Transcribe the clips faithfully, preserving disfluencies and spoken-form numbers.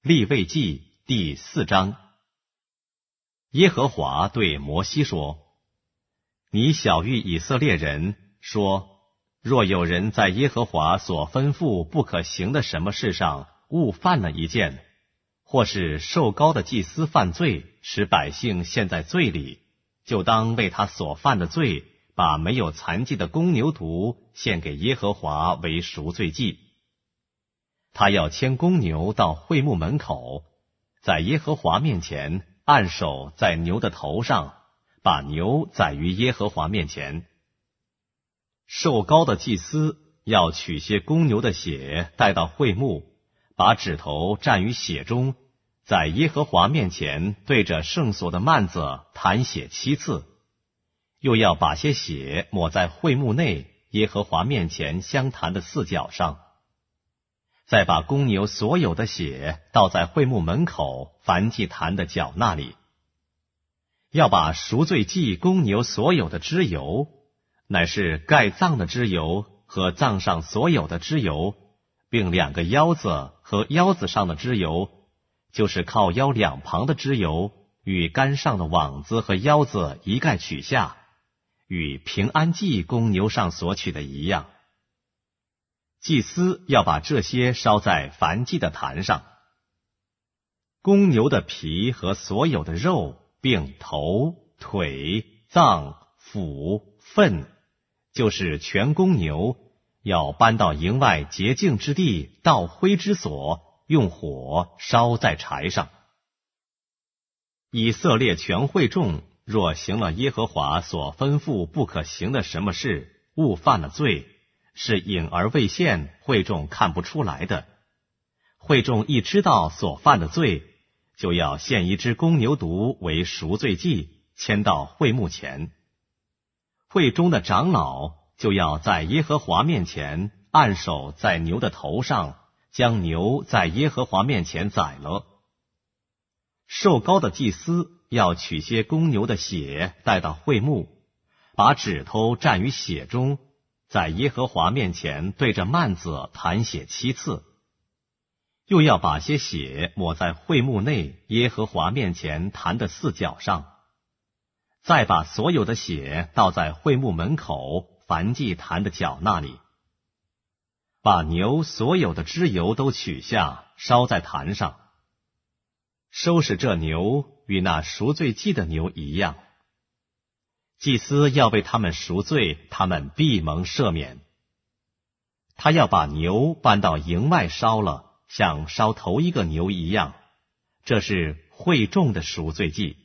利未记第四章。耶和华对摩西说：你晓谕以色列人说，若有人在耶和华所吩咐不可行的什么事上误犯了一件，或是受膏的祭司犯罪，使百姓陷在罪里，就当为他所犯的罪，把没有残疾的公牛犊献给耶和华为赎罪祭。他要牵公牛到会幕门口，在耶和华面前按手在牛的头上，把牛宰于耶和华面前。受膏的祭司要取些公牛的血带到会幕，把指头蘸于血中，在耶和华面前对着圣所的幔子弹血七次，又要把些血抹在会幕内耶和华面前香坛的四角上，再把公牛所有的血倒在会幕门口燔祭坛的角那里。要把赎罪祭公牛所有的脂油，乃是盖脏的脂油和脏上所有的脂油，并两个腰子和腰子上的脂油，就是靠腰两旁的脂油，与杆上的网子和腰子一概取下，与平安祭公牛上所取的一样。祭司要把这些烧在燔祭的坛上。公牛的皮和所有的肉，并头、腿、脏、腑、粪，就是全公牛，要搬到营外洁净之地，到灰之所，用火烧在柴上。以色列全会众若行了耶和华所吩咐不可行的什么事，误犯了罪，是隐而未现，会众看不出来的。会众一知道所犯的罪，就要献一只公牛犊为赎罪祭，牵到会幕前。会中的长老就要在耶和华面前按手在牛的头上，将牛在耶和华面前宰了。受膏的祭司要取些公牛的血带到会幕，把指头蘸于血中，在耶和华面前对着幔子弹血七次，又要把些血抹在会幕内耶和华面前坛的四角上，再把所有的血倒在会幕门口燔祭坛的角那里。把牛所有的脂油都取下，烧在坛上。收拾这牛与那赎罪祭的牛一样。祭司要为他们赎罪，他们必蒙赦免。他要把牛搬到营外烧了，像烧头一个牛一样，这是会众的赎罪祭。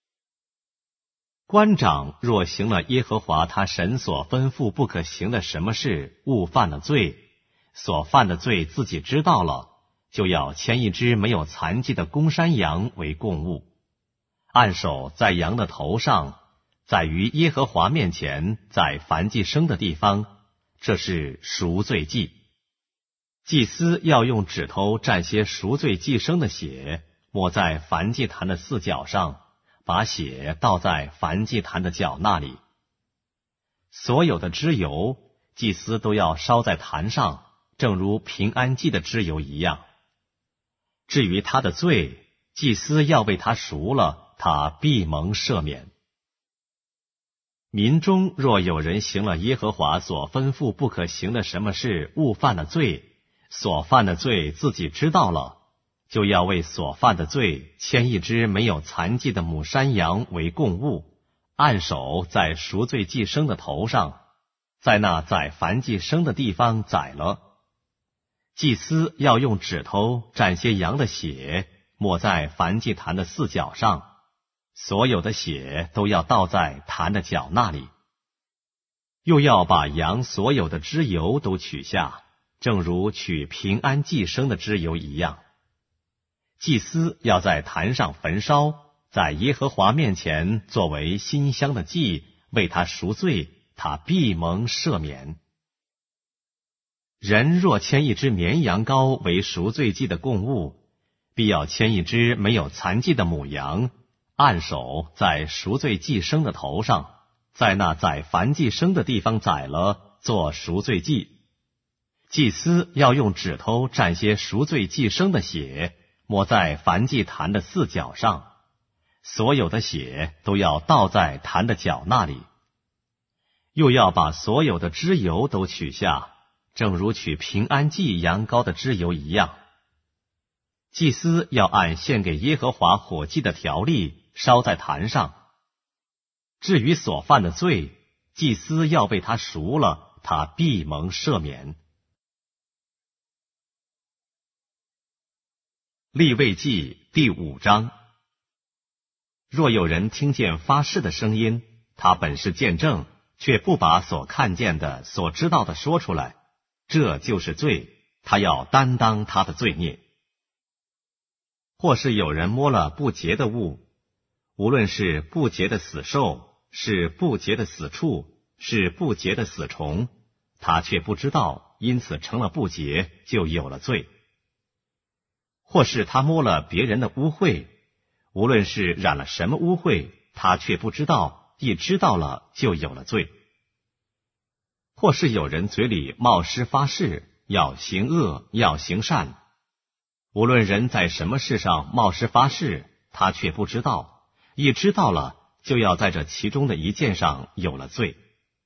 官长若行了耶和华他神所吩咐不可行的什么事，误犯了罪，所犯的罪自己知道了，就要牵一只没有残疾的公山羊为供物，按手在羊的头上，在于耶和华面前，在燔祭生的地方，这是赎罪祭。祭司要用指头蘸些赎罪祭生的血，抹在燔祭坛的四角上，把血倒在燔祭坛的角那里。所有的脂油，祭司都要烧在坛上，正如平安祭的脂油一样。至于他的罪，祭司要为他赎了，他必蒙赦免。民中若有人行了耶和华所吩咐不可行的什么事，误犯了罪，所犯的罪自己知道了，就要为所犯的罪牵一只没有残疾的母山羊为供物，按手在赎罪祭生的头上，在那宰燔祭生的地方宰了。祭司要用指头蘸些羊的血，抹在燔祭坛的四角上，所有的血都要倒在坛的角那里。又要把羊所有的脂油都取下，正如取平安祭生的脂油一样。祭司要在坛上焚烧，在耶和华面前作为馨香的祭，为他赎罪，他必蒙赦免。人若牵一只绵羊羔为赎罪祭的供物，必要牵一只没有残疾的母羊，按手在赎罪祭生的头上，在那宰燔祭生的地方宰了，做赎罪祭。祭司要用指头蘸些赎罪祭生的血， 抹在燔祭坛的四角上，所有的血都要倒在坛的角那里。又要把所有的脂油都取下，正如取平安祭羊羔的脂油一样。祭司要按献给耶和华火祭的条例烧在坛上。至于所犯的罪，祭司要为他赎了，他必蒙赦免。利未记第五章。若有人听见发誓的声音，他本是见证，却不把所看见的、所知道的说出来，这就是罪，他要担当他的罪孽。或是有人摸了不洁的物，无论是不洁的死兽，是不洁的死畜，是不洁的死虫，他却不知道，因此成了不洁，就有了罪。或是他摸了别人的污秽，无论是染了什么污秽，他却不知道，一知道了，就有了罪。或是有人嘴里冒失发誓，要行恶，要行善，无论人在什么事上冒失发誓，他却不知道，一知道了，就要在这其中的一件上有了罪。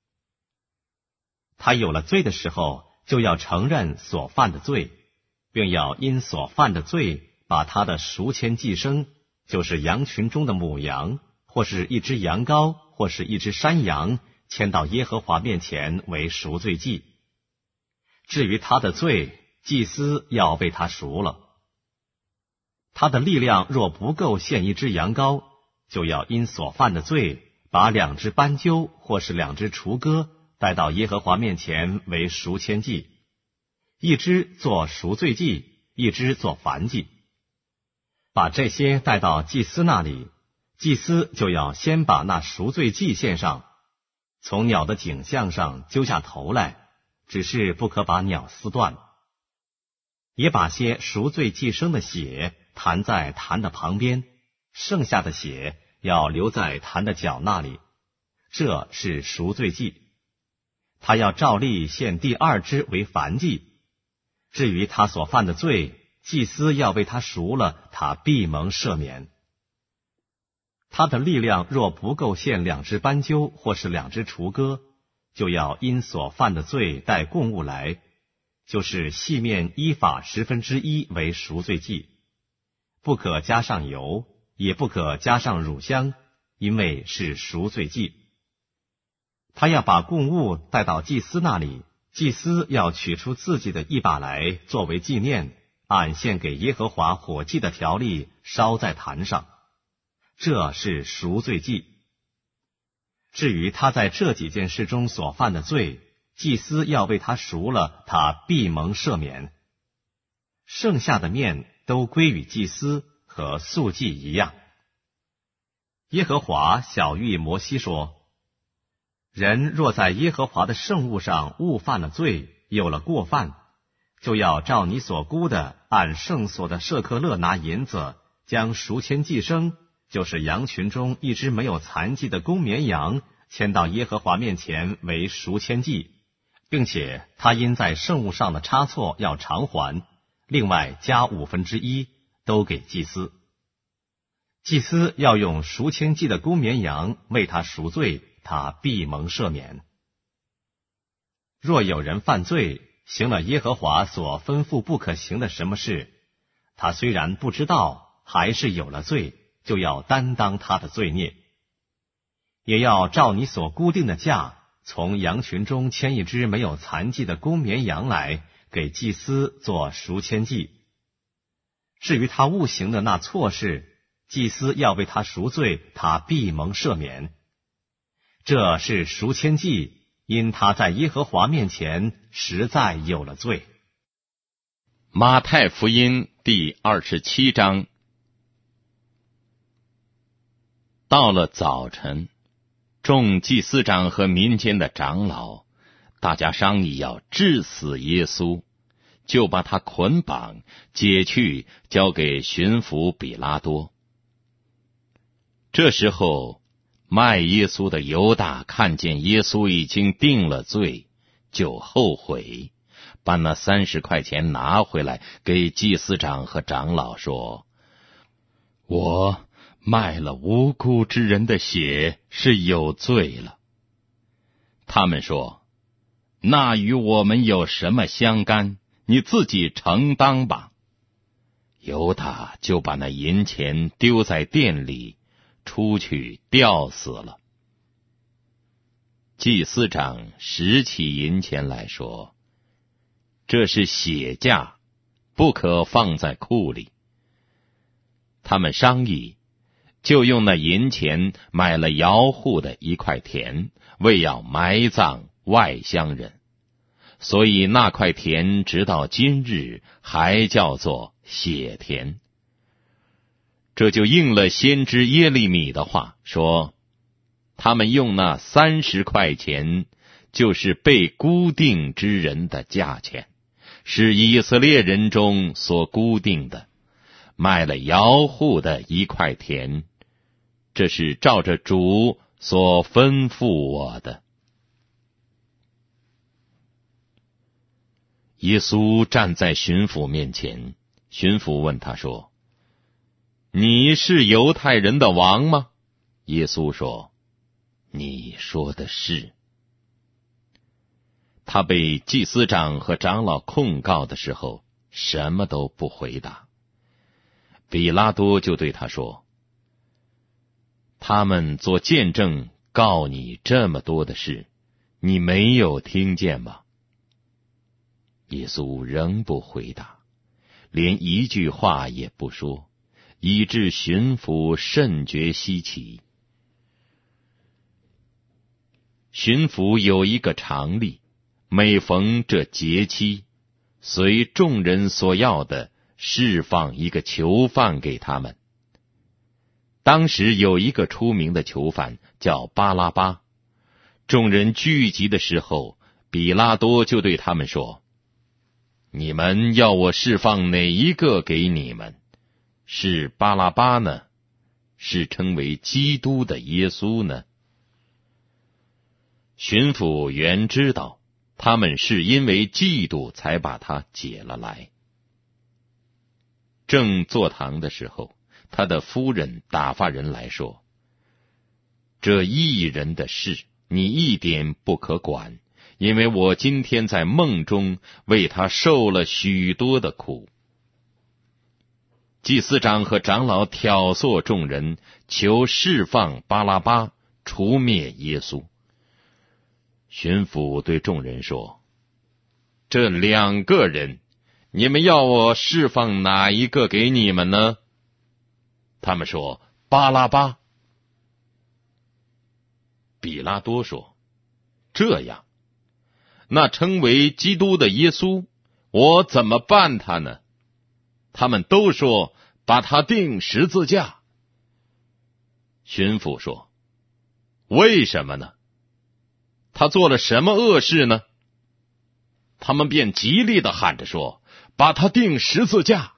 他有了罪的时候，就要承认所犯的罪，并要因所犯的罪，把他的赎愆祭牲，就是羊群中的母羊，或是一只羊羔，或是一只山羊，牵到耶和华面前为赎罪祭。至于他的罪，祭司要为他赎了。他的力量若不够献一只羊羔，就要因所犯的罪，把两只斑鸠或是两只雏鸽带到耶和华面前为赎愆祭，一只做赎罪祭，一只做燔祭。把这些带到祭司那里，祭司就要先把那赎罪祭献上，从鸟的颈项上揪下头来，只是不可把鸟撕断。也把些赎罪祭牲的血弹在坛的旁边，剩下的血要留在坛的角那里，这是赎罪祭。他要照例献第二只为燔祭。至于他所犯的罪，祭司要为他赎了，他必蒙赦免。他的力量若不够献两只斑鸠或是两只雏鸽，就要因所犯的罪带供物来，就是细面依法十分之一为赎罪祭，不可加上油，也不可加上乳香，因为是赎罪祭。他要把供物带到祭司那里，祭司要取出自己的一把来作为纪念，按献给耶和华火祭的条例烧在坛上，这是赎罪祭。至于他在这几件事中所犯的罪，祭司要为他赎了，他必蒙赦免。剩下的面都归于祭司，和素祭一样。耶和华晓谕摩西说，人若在耶和华的圣物上误犯了罪，有了过犯，就要照你所估的，按圣所的舍客勒拿银子，将赎愆祭牲，就是羊群中一只没有残疾的公绵羊，牵到耶和华面前为赎愆祭，并且他因在圣物上的差错要偿还，另外加五分之一，都给祭司。祭司要用赎愆祭的公绵羊为他赎罪，他必蒙赦免。若有人犯罪，行了耶和华所吩咐不可行的什么事，他虽然不知道，还是有了罪，就要担当他的罪孽。也要照你所固定的价，从羊群中牵一只没有残疾的公绵羊来，给祭司做赎愆祭。至于他误行的那错事，祭司要为他赎罪，他必蒙赦免。这是赎愆祭，因他在耶和华面前实在有了罪。 马太福音第二十七章。到了早晨，众祭司长和民间的长老，大家商议要治死耶稣，就把他捆绑，解去，交给巡抚比拉多。这时候，卖耶稣的犹大看见耶稣已经定了罪，就后悔， 把那三十块钱拿回来，给祭司长和长老说：我卖了无辜之人的血，是有罪了。他们说：那与我们有什么相干？你自己承当吧。犹大就把那银钱丢在店里，出去吊死了。祭司长拾起银钱来说：这是血价，不可放在库里。他们商议，就用那银钱买了窑户的一块田，为要埋葬外乡人，所以那块田直到今日还叫做血田。这就应了先知耶利米的话，说他们用那三十块钱，就是被估定之人的价钱，是以色列人中所估定的，卖了窑户的一块田，这是照着主所吩咐我的。耶稣站在巡抚面前，巡抚问他说：你是犹太人的王吗？耶稣说：你说的是。他被祭司长和长老控告的时候，什么都不回答。比拉多就对他说：他们做见证告你这么多的事，你没有听见吗？耶稣仍不回答，连一句话也不说，以致巡抚甚觉稀奇。巡抚有一个常例，每逢这节期，随众人所要的，释放一个囚犯给他们。当时有一个出名的囚犯叫巴拉巴，众人聚集的时候，比拉多就对他们说：你们要我释放哪一个给你们？是巴拉巴呢？是称为基督的耶稣呢？巡抚原知道他们是因为嫉妒才把他解了来。正坐堂的时候，他的夫人打发人来说：这异人的事你一点不可管，因为我今天在梦中为他受了许多的苦。祭司长和长老挑唆众人，求释放巴拉巴，除灭耶稣。巡抚对众人说：这两个人，你们要我释放哪一个给你们呢？他们说：巴拉巴。比拉多说：这样，那称为基督的耶稣，我怎么办他呢？他们都说：把他钉十字架。巡抚说：为什么呢？他做了什么恶事呢？他们便极力地喊着说：把他钉十字架。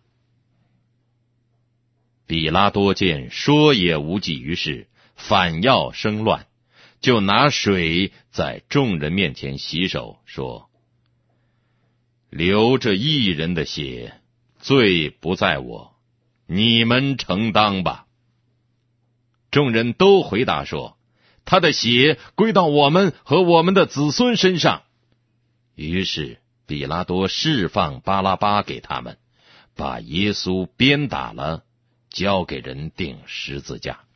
比拉多见说也无济于事，反要生乱，就拿水在众人面前洗手，说：流着义人的血，罪不在我，你们承当吧。众人都回答说：他的血归到我们和我们的子孙身上。于是比拉多释放巴拉巴给他们，把耶稣鞭打了，交给人钉十字架。